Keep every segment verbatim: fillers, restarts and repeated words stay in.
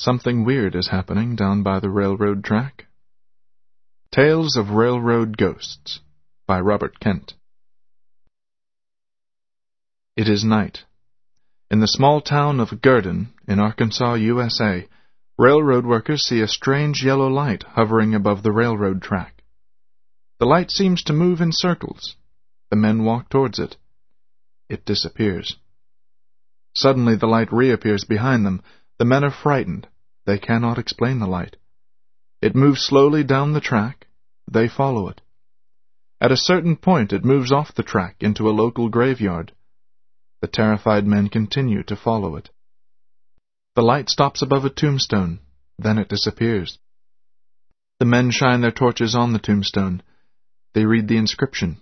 Something weird is happening down by the railroad track. Tales of Railroad Ghosts by Robert Kent. It is night. In the small town of Gurdon, in Arkansas, U S A, railroad workers see a strange yellow light hovering above the railroad track. The light seems to move in circles. The men walk towards it. It disappears. Suddenly the light reappears behind them. The men are frightened. They cannot explain the light. It moves slowly down the track. They follow it. At a certain point it moves off the track into a local graveyard. The terrified men continue to follow it. The light stops above a tombstone. Then it disappears. The men shine their torches on the tombstone. They read the inscription.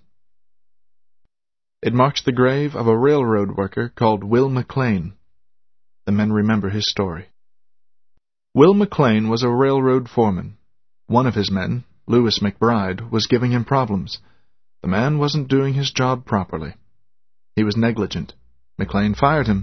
It marks the grave of a railroad worker called Will McLean. The men remember his story. Will McLean was a railroad foreman. One of his men, Lewis McBride, was giving him problems. The man wasn't doing his job properly. He was negligent. McLean fired him.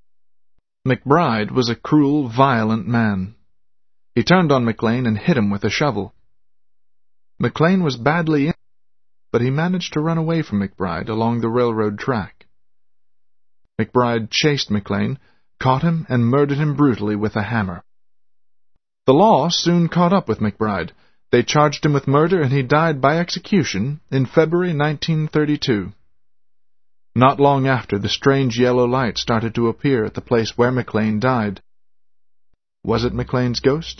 McBride was a cruel, violent man. He turned on McLean and hit him with a shovel. McLean was badly injured, but he managed to run away from McBride along the railroad track. McBride chased McLean, caught him, and murdered him brutally with a hammer. The law soon caught up with McBride. They charged him with murder, and he died by execution in February nineteen thirty-two. Not long after, the strange yellow light started to appear at the place where McLean died. Was it McLean's ghost?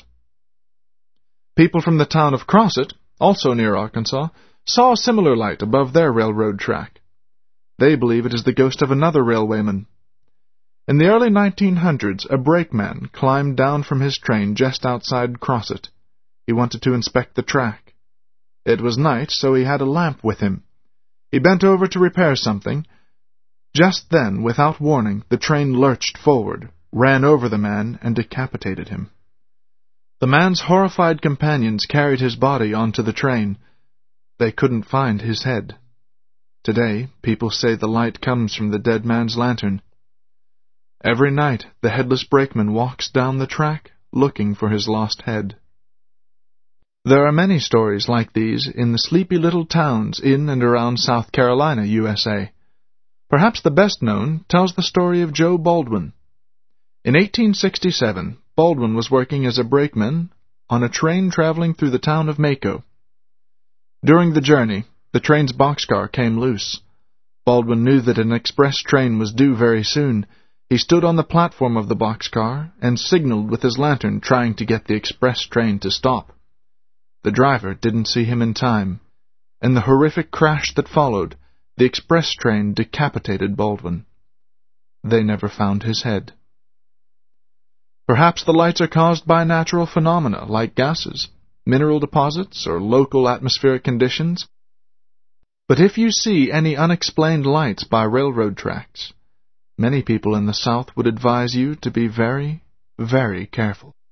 People from the town of Crossett, also near Arkansas, saw a similar light above their railroad track. They believe it is the ghost of another railwayman. In the early nineteen hundreds, a brakeman climbed down from his train just outside Crossett. He wanted to inspect the track. It was night, so he had a lamp with him. He bent over to repair something. Just then, without warning, the train lurched forward, ran over the man, and decapitated him. The man's horrified companions carried his body onto the train. They couldn't find his head. Today, people say the light comes from the dead man's lantern. Every night, the headless brakeman walks down the track, looking for his lost head. There are many stories like these in the sleepy little towns in and around South Carolina, U S A. Perhaps the best known tells the story of Joe Baldwin. In eighteen sixty-seven, Baldwin was working as a brakeman on a train traveling through the town of Maco. During the journey, the train's boxcar came loose. Baldwin knew that an express train was due very soon. He stood on the platform of the boxcar and signaled with his lantern, trying to get the express train to stop. The driver didn't see him in time. In the horrific crash that followed, the express train decapitated Baldwin. They never found his head. Perhaps the lights are caused by natural phenomena like gases, mineral deposits, or local atmospheric conditions. But if you see any unexplained lights by railroad tracks, many people in the South would advise you to be very, very careful.